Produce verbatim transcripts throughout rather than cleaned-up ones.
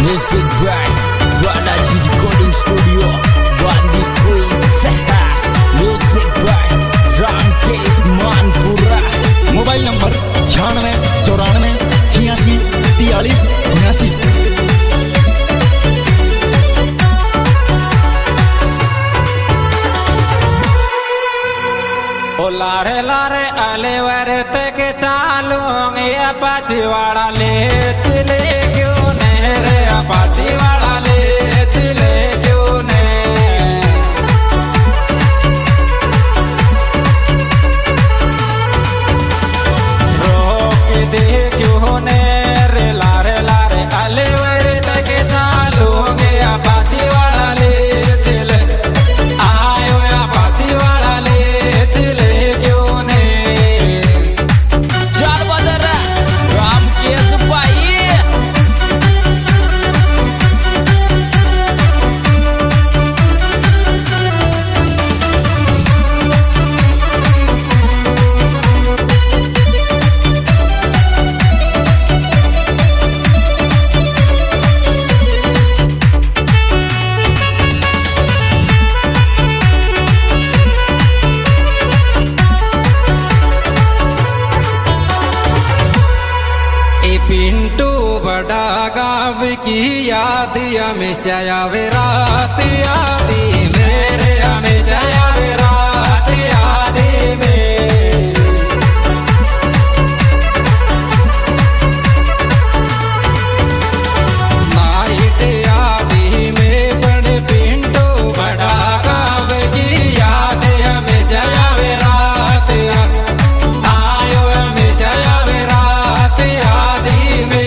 Music by Balaji Recording Studio, Bandi Quiz. Music by Ramkesh Manpura. Mobile number छियानवे चौरानवे छियासी तियालीस उन्यासी। ओ लारे लारे आले वारे तक चालू ये पाची वाला ले चले क्यों नहीं रे पाची वाला ले चले क्यों नहीं रोक दे क्यों नहीं रे लारे लारे आले वारे तक चालू ये पाची वाला ले चले आयो या पाची वाला ले चले पिंटू बड़ा गाँव की याद हमेशा आवे रात यादी मेरे हमेशा आवे रात यादी में नाइट यादी में बड़े पिंटू बड़ा गाँव की याद हमेशा आवे रात आयो हमेशा आवे रात यादी में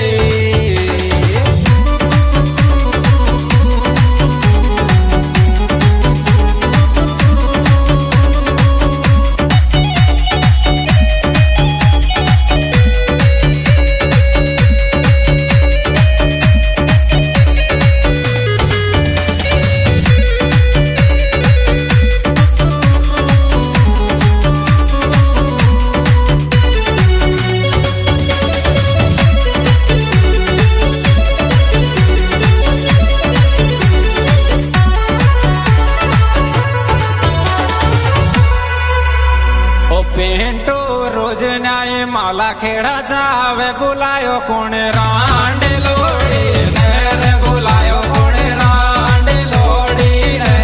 पिंटू रोज न्याय माला खेड़ा जावे बुलायो कौन रांड लोड़ी रे बुलायो कौन रांड लोड़ी रे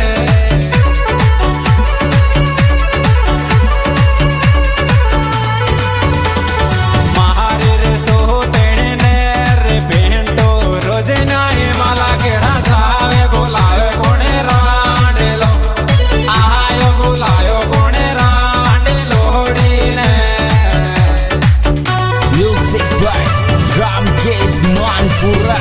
महारे रे सो तेने ने रे पिंटू रोज न्याय माला खेड़ा जावे बुलायो कौन रांड लो आयो बुलायो कौन Music by Ramkesh Manpura.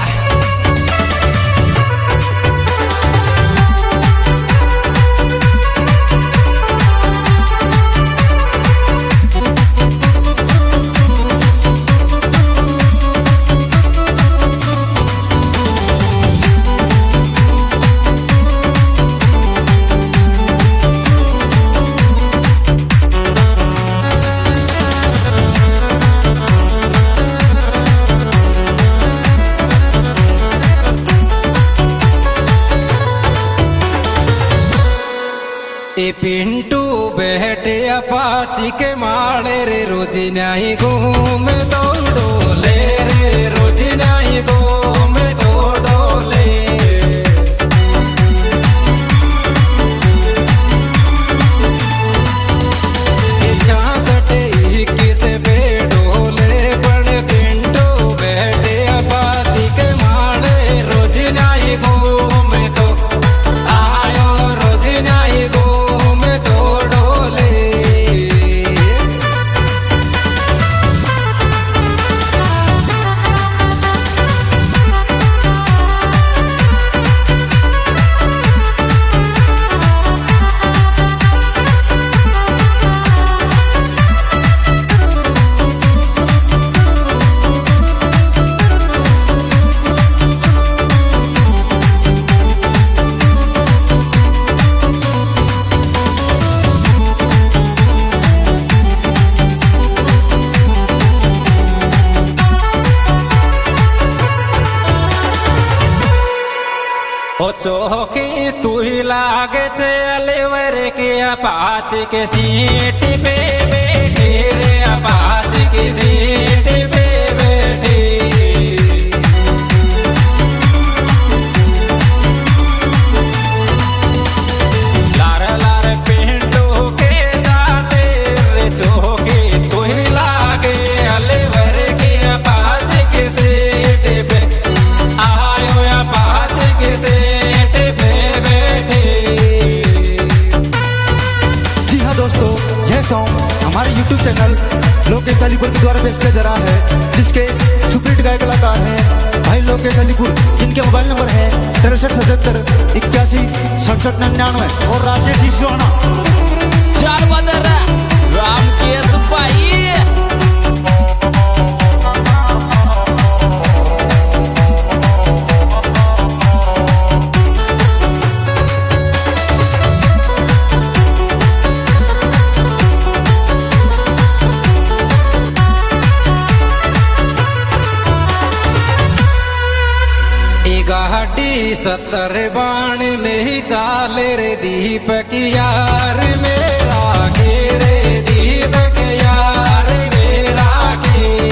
ए पिंटू बैठे अपाची के माले रे रोज नहीं घूम दौड़ो ले रे रोज नहीं घूम दौड़ो ले छियासठ इक्कीस पे डोले बड़े पिंटू बैठे अपाची के माले रोज नहीं घूम तो आयो रोज नहीं घूम चौकी तू ही लागे चले वर के अपाच के सीट पे बैठे रे अपाच के सीट पे बैठे लार लार पिंडो के जाते रे चौकी तू ही लागे अले वर के अपाच के सीट पे आयो अपाच के सीट पे बैठे। जी हाँ दोस्तों, यह सॉन्ग हमारे यूट्यूब चैनल लोकेश अलीपुर के द्वारा पेश किया जा रहा है, जिसके सुपरहिट गायक कलाकार हैं भाई लोकेश अलीपुर, जिनके मोबाइल नंबर है तिरसठ सतहत्तर इक्यासी सड़सठ निन्यानवे और राजेश ईश्वाना। चार बदर राम केस भाई गाड़ी सत्तर बाण में ही चाल रे दीपक यार मेरा के रे दीपक यार मेरा के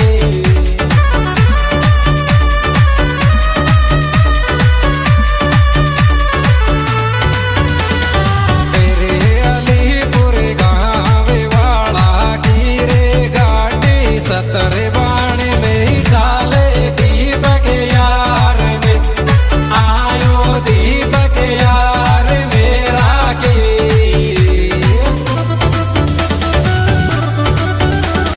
तेरे अलीपुर गाँव वाला की रे गाड़ी सत्तर